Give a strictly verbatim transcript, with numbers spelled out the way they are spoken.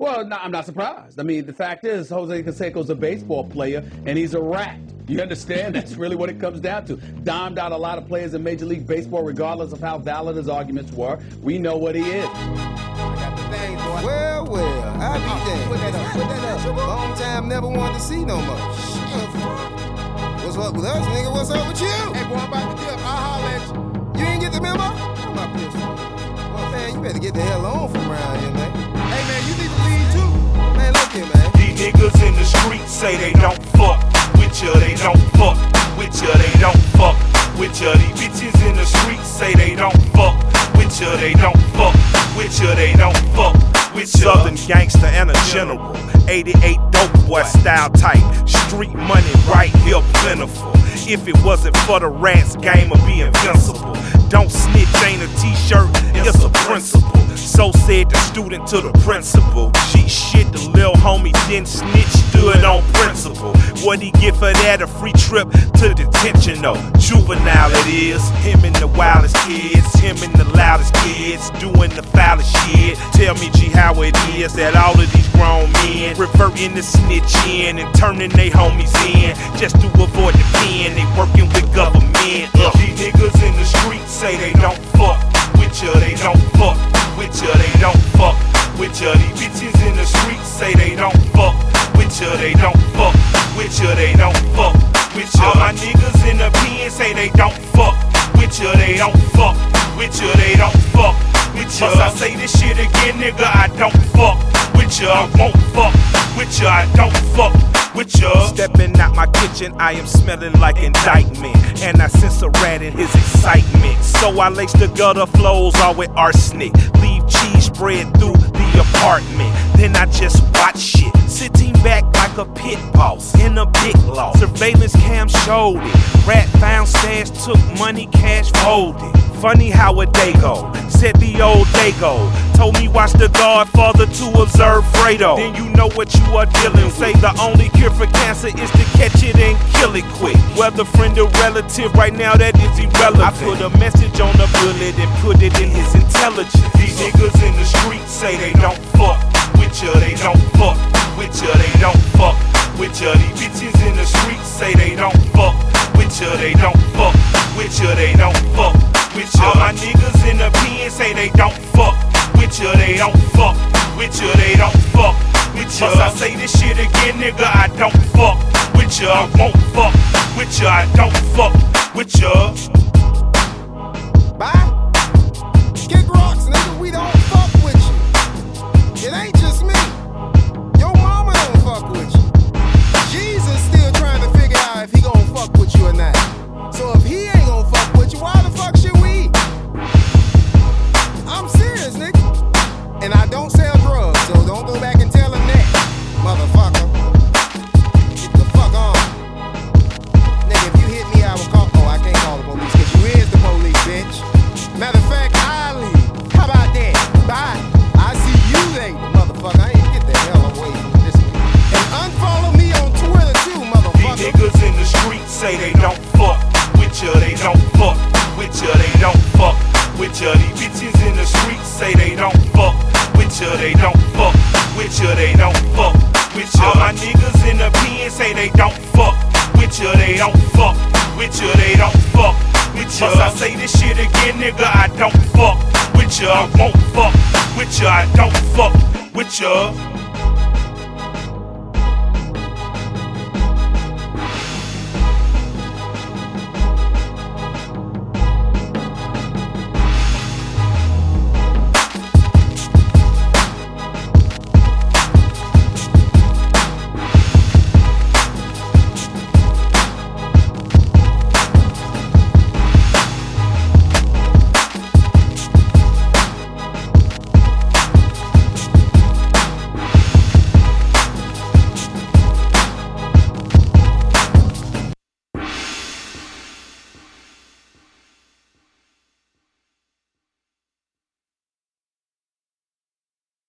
Well, no, I'm not surprised. I mean, the fact is, Jose Canseco's a baseball player, and he's a rat. You understand? That's really what it comes down to. Dimed out a lot of players in Major League Baseball, regardless of how valid his arguments were. We know what he is. I got the thing, boy. Well, well, I be damned. Put that up, put that up. Long time never wanted to see no more. What's up with us, nigga? What's up with you? Hey, boy, I'm about to dip. I'll holler at you. You ain't get the memo? I'm not pissed. Well, man, you better get the hell on from around here, man. Hey, man, you need to leave, too. Man, look here, man. These niggas in the streets say they don't fuck with you, they don't fuck with you, they don't fuck with you. These bitches in the streets say they don't fuck with you, they don't fuck with you, they don't fuck with you. Southern gangster and a general, eighty-eight dope boy style type, street money right here plentiful. If it wasn't for the rats, game would be invincible. Don't snitch ain't a t-shirt, it's a principle. So said the student to the principal. Cheat shit, the lil homie didn't snitch, stood on principle. What he get for that? A free trip to detention though. Juvenile it is, him and the wildest kids, him and the loudest kids, doing the foulest shit. Tell me G how it is that all of these grown men reverting to snitching and turning they homies in just to avoid the pen. They working with government. Uh. These niggas in the streets say they don't fuck with you, they don't fuck with you, they don't fuck with you. These bitches in the streets say they don't fuck with you, they don't fuck with you, they don't fuck with you. All my niggas in the pen say they don't fuck with you, they don't fuck with you, they don't fuck with you. Plus I say this shit again, nigga, I don't fuck with you, I won't fuck with you, I don't fuck with you. Stepping out my kitchen, I am smelling like indictment, and I sense a rat in his excitement. So I lace the gutter flows all with arsenic, leave cheese spread through the apartment. Then I just watch shit, sitting back like a pit boss in a big loss. Surveillance cam showed it, rat found stash, took money, cash folded. Funny how a day go, said the old Dago. Told me watch The Godfather to observe Fredo. Then you know what you are dealing with. Say the only cure for cancer is to catch it and kill it quick. Whether friend or relative, right now that is irrelevant. I put a message on the bullet and put it in his intelligence. These niggas in the streets say they don't fuck with you, they don't fuck with you, they don't fuck with you. These bitches in the streets say they don't fuck with you, they don't fuck with you, they don't fuck with you. All my niggas in the pen say they don't fuck with you, they don't fuck with you, they don't fuck with you. Plus I say this shit again, nigga, I don't fuck with you, I won't fuck with you, I don't fuck with you. Bye. Kick rocks, nigga, we don't fuck with you. It ain't just me. Your mama don't fuck with you. Jesus still trying to figure out if he gon' fuck with you or not. So if he ain't gon' fuck with you, why the fuck should we? I'm serious, nigga. And I don't sell drugs, so don't go back and tell him that, motherfucker. Get the fuck on. Nigga, if you hit me, I will call. Oh, I can't call the police, cause you is the police, bitch. Matter of fact, I leave. How about that? Bye. I see you later, motherfucker. I ain't get the hell away from this one. And unfollow me on Twitter too, motherfucker. These niggas in the streets say they don't fuck with you, they don't fuck with you, they don't fuck with you. These bitches in the streets say they don't fuck with you, they don't fuck with you, they don't fuck with you. All my niggas in the pen say they don't fuck with you, they don't fuck with you, they don't fuck with you. Plus I say this shit again, nigga, I don't fuck with you, I won't fuck with you, I don't fuck with you.